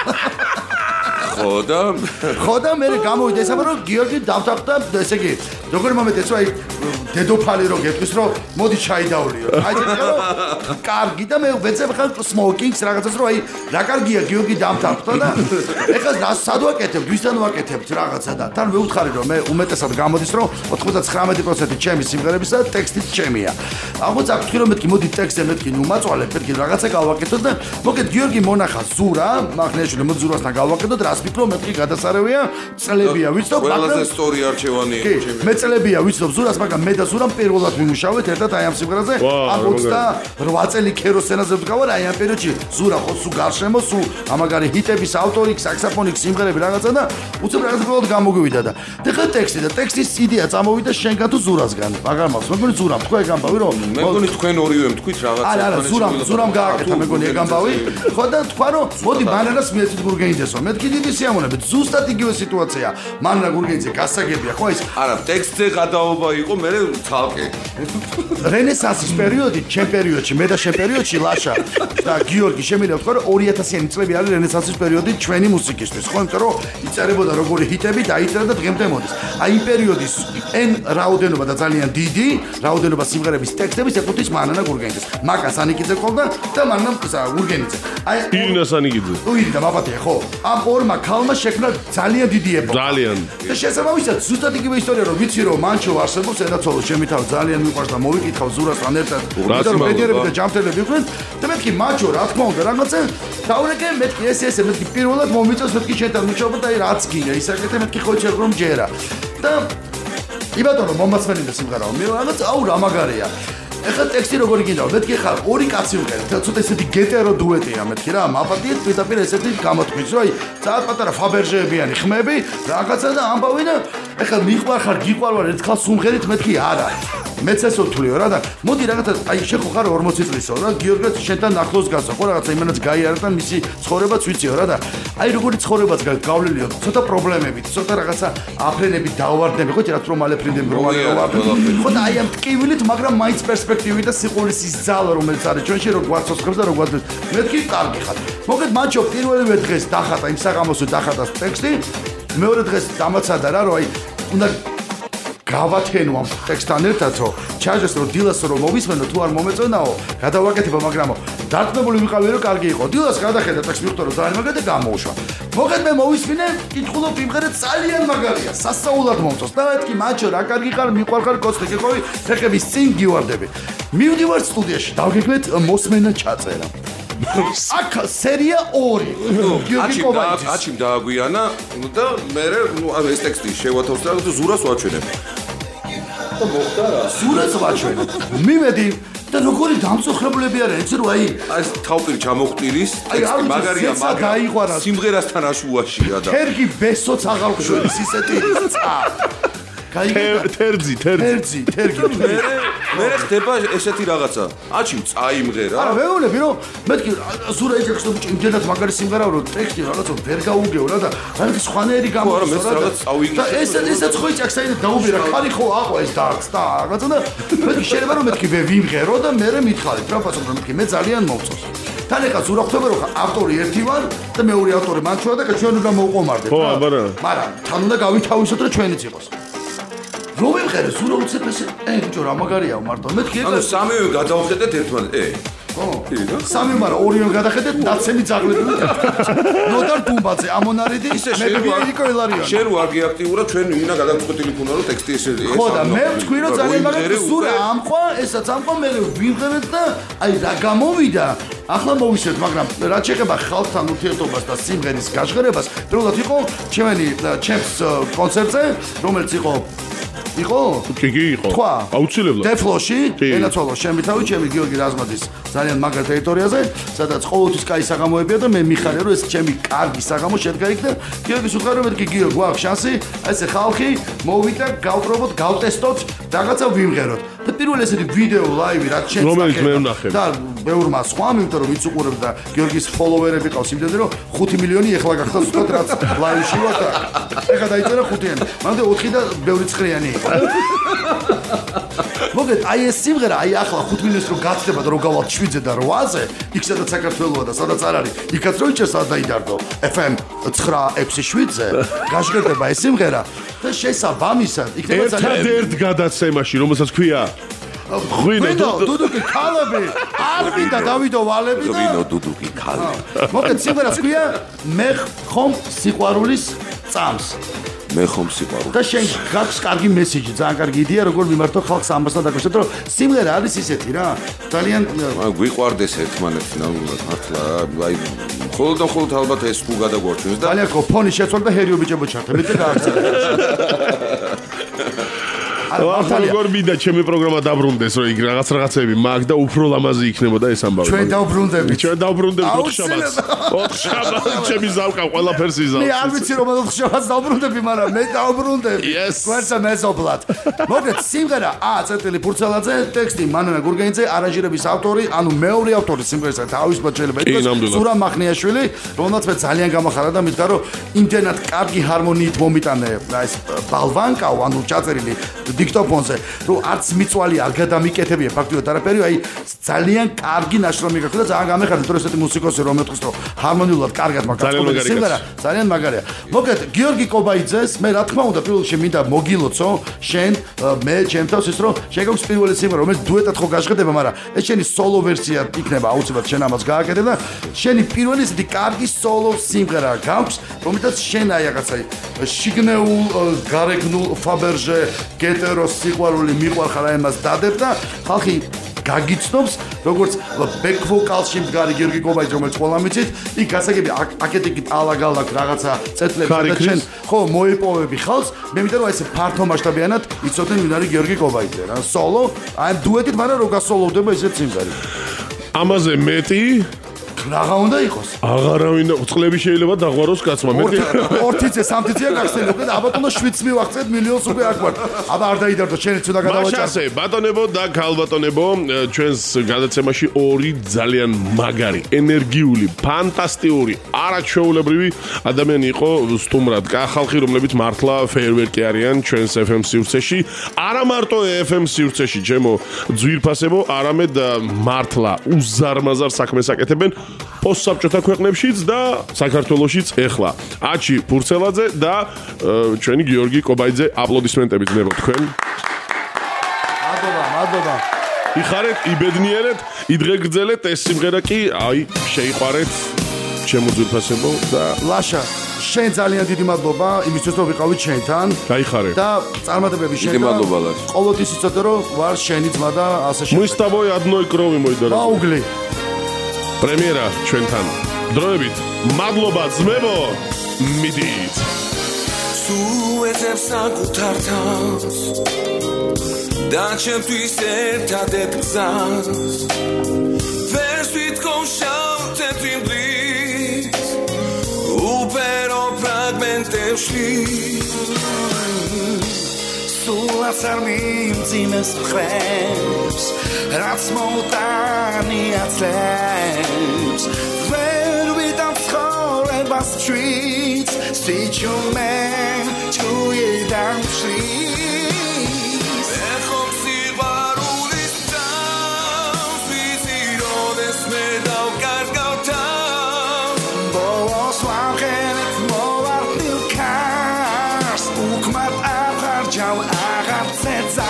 ხო და ხო და მე გამოვიდა ესამა რომ გიორგი დავთანხმდა, ესე იგი, როგორი მომენტია, აი დედოფალი რო გეტყვის რომ მოდი ჩაიდავლიო. აი ეს რომ კარგი და მე ვეცებ ხარ სმოკინგს რაღაცას რომ აი რა კარგია გიორგი დამთანხმდა და ეხლა რა სად ვაკეთებ, ვისთან ვაკეთებთ რაღაცა და თან მეუთხარი რომ მე უმეტესად გამოდის რომ ოცდათხმეტ პროცენტი ჩემი სიმღერებისა ტექსტიც ჩემია. აღოც აქ თქვი რომ მეთქი მოდი ტექსტზე მეთქი ნუ მაწვალებ, მეთქი რაღაცა გავაკეთოთ და მოკლედ გიორგი მონახა ზურა, მახნიაშვილი მოდი ზურასთან გავაკეთოთ, რას ვფიქრო მეთქი გადასარევია, წლებია ვიცნობ, მაგრამ ყველაზე სწორი არჩევანია ჩემი. მე წლებია ვიცნობ ზურას, მაგრამ მე და ზურამ პირველად ვიმუშავეთ ერთად აი ამ სიმღერაზე. ამ ოცდაოთხ წელი ქეროსენაზე ვდგავარ აი ამ პერიოდში. ზურა ხო სულ გარშემო, სულ ამაგარი ჰიტების ავტორი, საქსოფონი, სიმღერები რაღაცა და უცებ რაღაცა ყოველდღე გამოგივიდა და ეხლა ტექსტი და ტექსტის იდეა წამოვიდა შენგან თუ ზურასგან. მაგრამ მას მეგონი ზურამ თქვა ეგ ამბავი რომ მე მგონი თქვენ ორივე თქვით რაღაცა. არა, არა, ზურამ ზურამ გააკეთა მეგონი ეგ ამბავი. ხო და თქვა რომ მოდი ბანანას მიეცით გურგენიდესო. მეთქი დიდი სიამოვნებით, ზუსტად იგივე სიტუაცია. მანნა გურგენიძე გასაგებია, ხო ეს? არა, ტექსტ ტექსტზე გადაობა იყო, მე ცალკე. რენესანსის პერიოდი, ჩემ პერიოდში, მე და შენ პერიოდში ლაშა და გიორგი შემიძლია ვთქვა, რომ ორი ათასიანი წლები არის რენესანსის პერიოდი ჩვენი მუსიკისთვის, ხო? იმიტომ რომ იწერებოდა როგორი ჰიტები დაიწერა და დღემდე მოდის. აი იმ პერიოდის εν რაოდენობა და ძალიან დიდი რაოდენობა სიმღერების ტექსტების ეკუთვნის მანანა გურგენიძეს. მაკა სანიკიძე ყოლდა და მანანა გურგენიძე. აი ირინა სანიკიძე. უირინა ბაბათია, ხო? ამ ორმა ქალმა შექმნა ძალიან დიდი ეპოქა. ძალიან. და შესაბამისად, ზუსტად იგივე ისტორია რომ ვიცი რომ მანჩო არსებობს ენაცოლო ჩემი თავი ძალიან მიყვარს და მოვიკითხავ ზურასთან ერთად. იმიტომ რომ მედიარები და ჯამთელები იყვნენ და მეთქი მანჩო რა თქმა უნდა რაღაცა დაურეკე მეთქი ეს ესე მეთქი პირველად მომიწევს მეთქი შენთან მუშაობა და აი რაც გინდა ისაკეთე მეთქი ხო შეიძლება რომ ჯერა. და იბატონო მომასმენინდა სიმღერაო მე რაღაც აუ რა მაგარია. ეხლა ტექსტი როგორი გინდა მეთქი ხარ ორი კაცი ვიყენებ და ცოტა ესეთი გეტერო დუეტია მეთქი რა მაპატიეთ პირდაპირ ესეთი გამოთქმის რომ აი ძალიან პატარა ფაბერჟეებიანი ხმები რაღაცა და ამბავი და ეხლა მიყვარ ხარ გიყვარ ვარ ერთხელ სუმღერით მეთქი არა მეც ეს ვთვლიო რა და მოდი რაღაცა აი შენ ხო ხარ ორმოცი წლისო რა გიორგეთ შენთან ახლოს გასო ხო რაღაცა იმანაც გაიარა და მისი ცხოვრებაც ვიციო რა და აი როგორი ცხოვრებაც გავლენიო ცოტა პრობლემებით ცოტა რაღაცა აფრენები დავარდნები ხო რა თქმა უნდა მალე ფრინდები რომ არ დავარდნები ხო და აი ამ ტკივილით მაგრამ მაინც პერსპექტივი და სიყვარულის ის ძალა რომელიც არის ჩვენში რო გვაცოცხლებს და რო გვაძლევს მეთქი კარგი ხარ მოგეთ მანჩო პირველივე დღეს დახატა იმ საღამოსო დახატა ტექსტი მეორე დღეს დამაცადა რა რომ აი უნდა გავათენო ამ ტექსტთან ერთად რომ ჩაჟეს რომ დილას რომ მოვისმენო თუ არ მომეწონაო გადავაკეთებო მაგრამ დარწმუნებული ვიყავი რომ კარგი იყო დილას გადახედა ტექსტი ვიხტო რომ ძალიან მაგარი და გამოუშვა მოგეთ მე მოვისმინე კითხულობ იმღერე ძალიან მაგარია სასწაულად მომწონს და მეთქი მანჩო რა კარგი ხარ მიყვარ ხარ კოცნი გიყოვი ფეხების წინ გივარდები მივდივარ სტუდიაში დავგეგმეთ მოსმენა ჩაწერა აქ სერია ორი გიორგი კობაიძის აჩიმ დააგვიანა და მე ნუ ეს ტექსტი შევათავსე და ზურას ვაჩვენებ და მოხდა რა ზურას ვაჩვენებ მივედი და როგორი დამწუხრებლები არიან იცი რომ აი ეს თავპირი ჩამოხტირის ტექსტი მაგარია მაგრამ სიმღერასთან აშუაშია და თერგი ბესოც აღარ გშვენის ისეთი ცა თერძი თერძი თერგი მე მე ხდება ესეთი რაღაცა აჩი წაიმღერა არა მეუბნები რომ მეთქი ზურა ეჭექს რომ იმდენად მაგარი სიმღერაა რომ ტექსტი რაღაცა ვერ გაუგეო რა და რაღაც სხვანაირი გამოსო რა და ეს ესაც ხო ეჭექს აი დაუბირა ხარი ხო აყვა ეს დარწდა რაღაცა და მეთქი შეიძლება რომ მეთქი ვიმღერო და მე მითხარით რა ფასობ რომ მეთქი მე ძალიან მოვწონს თან ეხა ზურა ხდება რომ ავტორი ერთი ვარ და მეორე ავტორი მანჩოა და ჩვენ უნდა მოვყომარდეთ ხო აბარა მაგრამ თან უნდა გავითავისოთ რომ ჩვენიც იყოს რომ ვიმღერე ზურა უცებ ესე ე ბიჭო რა მაგარია მარტო მეთქი ანუ სამივე გადავხედეთ ერთმანეთს ე ხო სამი მაგრამ ორივე გადახედეთ ნაცემი ძაღლები ნოდარ დუმბაძე ამონარიდი მე ვიკო ილარიონ შენ რო არ გეაქტიურა ჩვენ ვინა გადავწყვეტილი ქონა რომ ტექსტი ესე ხო და მე ვთქვი რომ ძალიან მაგარი ზურა ამყვა ესაც ამყვა მე ვიმღერეთ და აი რა გამოვიდა ახლა მოვისვეთ მაგრამ რაც შეეხება ხალხთან ურთიერთობას და სიმღერის გაჟღერებას დროულად იყო ჩემი ჩემს კონცერტზე რომელიც იყო იყო? კი, კი, იყო. აუცილებლად. დეფლოში, ენაცვალო ჩემი თავი, ჩემი გიორგი რაზმაძის ძალიან მაგარ ტერიტორიაზე, სადაც ყოველთვის კაი საღამოებია და მე მიხარია რომ ეს ჩემი კარგი საღამო შედგა იქ და გიორგის უთხარ რომ მეთქი გიორგი გვაქვს შანსი, აი ესე ხალხი მოვიდა, გავპრობოთ, გავტესტოთ, რაღაცა ვიმღეროთ. და პირველ ესეთი ვიდეო ლაივი რაც შეცდა რომელიც მე ვნახე და ბევრმა სხვა იმიტომ რომ ვიც უყურებს და გიორგის ფოლოვერები ყავს იმდენად რომ ხუთი მილიონი ეხლა გახდა ზუსტად რაც ლაივში ვარ და ეხლა დაიწერა ხუთიანი მანამდე ოთხი და ბევრი ცხრიანი იყო მოგეთ აი ეს სიმღერა აი ახლა ხუთ მილიონს რო გაცდება და რო გავალ შვიდზე და რვაზე იქ სადაც საქართველოა და სადაც არ არის იქაც რო იჭერს დაიდარდო ეფ эм ცხრა ექვსი შვიდზე გაჟღერდება ეს სიმღერა და შესაბამისად იქნება ძალიან ერთ გადაცემაში რომელსაც ქვია ღვინო დუდუკი ქალები არ მინდა დავიდო ვალები და ღვინო დუდუკი ქალები მოგეთ სიმღერას ქვია მე ხომ სიყვარულის წამს მე ხომ სიყვარული და შენ გაქვს კარგი მესიჯი ძალიან კარგი იდეა როგორ მიმართო ხალხს ამასთან დაკავშირებით რომ სიმღერა არის ისეთი რა ძალიან გვიყვარდეს ერთმანეთი ნამდვილად მართლა აი ხოლმე და ხოლმე ალბათ ეს თუ გადაგვარჩენს და ძალიან ხო ფონი შეცვალ და ჰერიო ბიჭებო ჩართე მეტი გააქცია ახლა როგორ მინდა ჩემი პროგრამა დაბრუნდეს, რომ იქ რაღაც რაღაცები მაგ და უფრო ლამაზი იქნებოდა ეს ამბავი. ჩვენ დავბრუნდებით. ჩვენ დავბრუნდებით ოთხშაბათს. ოთხშაბათს ჩემი ზავკა ყველაფერს იზავს. მე არ ვიცი რომ ოთხშაბათს დავბრუნდები, მაგრამ მე დავბრუნდები. გვერდსა მეზობლად. მოგეთ სიმღერა ა წერტილი ფურცელაძე, ტექსტი მანონა გურგენიძე, არანჟირების ავტორი, ანუ მეორე ავტორი სიმღერისა თავისუფლად შეიძლება ითქვას სურა მახნიაშვილი, რომელსაც მე ძალიან გამახარა და მითხრა რომ იმდენად კარგი ჰარმონიით მომიტანე ეს ბალვანკაო, ანუ ჩაწერილი დიქტოფონზე, რომ არც მიწვალი არ გადამიკეთებია ფაქტობრივად არაფერი, აი ძალიან კარგი ნაშრომი გაქვს და ძალიან გამეხარდა თუ ესეთი მუსიკოსი რომ მეთქოს რომ ჰარმონიულად კარგად მაგაწყობილი სიმღერა, ძალიან მაგარია. მოგეთ გიორგი კობაიძეს, მე რა თქმა უნდა პირველ რიგში მინდა მოგილოცო შენ მე ჩემთავს ის რომ შენ გაქვს პირველი სიმღერა რომელიც დუეტად ხო გაჟღერდება, მაგრამ ეს შენი სოლო ვერსია იქნება აუცილებლად შენ ამას გააკეთებ და შენი პირველი ესეთი კარგი სოლო სიმღერა გაქვს, რომელსაც შენ აი რაღაცა შიგნეულ გარეგნულ ფაბერჟე გეტეროს სიყვარული მიყვარხარ აი ამას დადებ და ხალხი გაგიცნობს როგორც ბექ ვოკალში მდგარი გიორგი კობაიძე რომელიც ყველა მიცით იქ გასაგები აკეთიკით ალაგალაკ რაღაცა წეთლებს და შენ ხო მოიპოვები ხალხს მე მინდა რომ აი ესე ფართო მასშტაბიანად იცოდნენ ვინ არის გიორგი კობაიძე რა სოლო აი დუეტით მაგრამ რო გასოლოვდება ესეც სიმღერა ამაზე მეტი რაღა უნდა იყოს? აღარავინ წყლები შეიძლება დაღვაროს კაცმა. მეტი ორთიცე, სამთიცეა გახსენებდა და აბა უნდა შვიდს მივახცეთ მილიონს უკვე აქ ვარ. აბა არ დაიდარდო, შენიც უნდა გადავაჭარ. მაშასე, ბატონებო და ქალბატონებო, ჩვენს გადაცემაში ორი ძალიან მაგარი, ენერგიული, ფანტასტიკური, არაჩვეულებრივი ადამიანი იყო სტუმრად. ხალხი, რომლებიც მართლა ფეერვერკი არიან ჩვენს ეფ ემ სივრცეში. არა მარტო ეფ ემ სივრცეში, ჩემო ძვირფასებო, არამედ მართლა უზარმაზარ საქმეს აკეთებენ. პოსტსაბჭოთა ქვეყნებშიც და საქართველოშიც ეხლა. აჩი ფურცელაძე და ჩვენი გიორგი კობაიძე აპლოდისმენტები ძნებო თქვენ. მადლობა, მადლობა. იხარეთ, იბედნიერეთ, იდღეგრძელეთ ეს სიმღერა კი, აი, შეიყვარეთ ჩემო ძვირფასებო და ლაშა, შენ ძალიან დიდი მადლობა იმისთვის რომ ვიყავით შენთან. გაიხარე. და წარმატებები შენ. დიდი მადლობა ლაშა. ყოველთვის იცოდე რომ ვარ შენი ძმა და ასე შემდეგ. Мы с тобой одной крови мой дорогой. Маугли. პრემიერა ჩვენთან დროებით მადლობა ძმებო მიდით სუეცებს საკუთარ თავს და ჩემთვის ერთადერთ გზას ვერს ვითხოვ შავ თეთრ უპერო ფრაგმენტებში სულაც არ მიმძიმეს მხრებს რაც მოუტანია წლებს ვერ ვიტან ცხოვრებას streets stitch your man to your down streets ეხომ სიყვარულის თავს ვიზიროდეს მე დავკარგავთა ბოლოს ვამღერებ მოვარდნილ კარს უკმარ აღარჯავ აღარ წეცა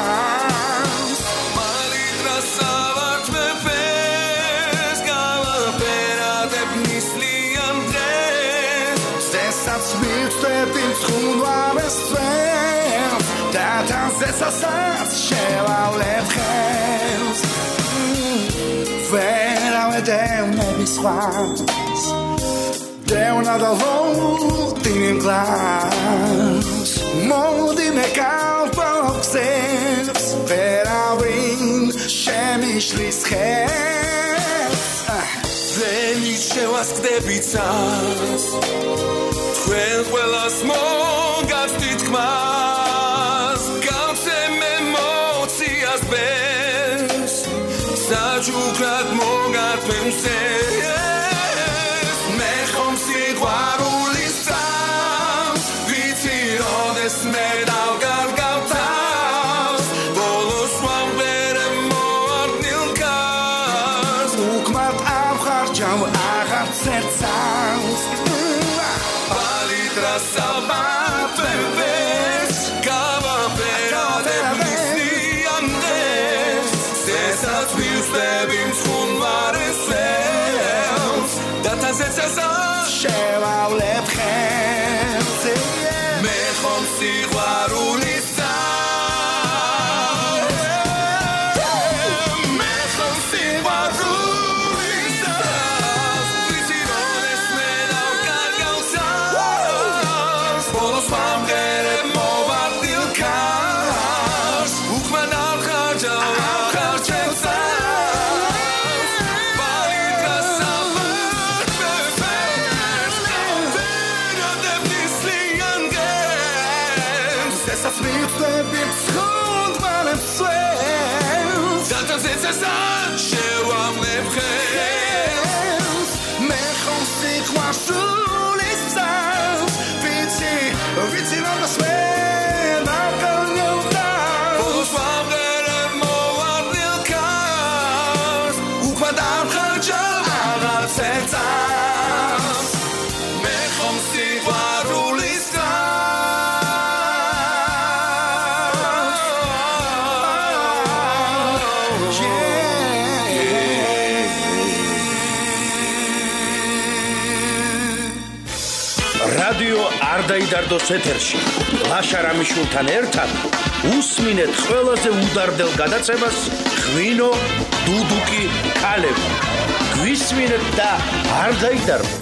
Sasas shall let hands Where I went down maybe swans Down at the vault in glass Moldy make out boxes Where I bring shemishly scares Then you show us the pizza Twelve well a small got it kmas Sajukat mogatmem ses Mechom siguarulis tams Vitirodes medal gargautas Bolos wamberem moarnilkas Ukmat avcharjam achartzetsans Palitras albat bebes Kava peradem nisliandes Sesat Stebim schun war es selbst Dat das jetzt das Sheva lebt herz Mechom sich war ulisa Mechom sich war ulisa Visirones med av gargausas Polos vam gere movar til kas მზესად შევამლებ ხელს მე ხომ სიყვარულის წავს ვიცი ვიცი რომ მასვე ნაკალნევდა ბოლოს ვამღერე მოვარდნილ ქარს უკვე დამხარჯა აღარც ეწავს მე ხომ სიყვარულის რადიო არ დაიდარდოს ეთერში ლაშა რამიშულთან ერთად უსმინეთ ყველაზე უდარდელ გადაცემას ღვინო დუდუკი ქალები გვისმინეთ და არ დაიდარდოთ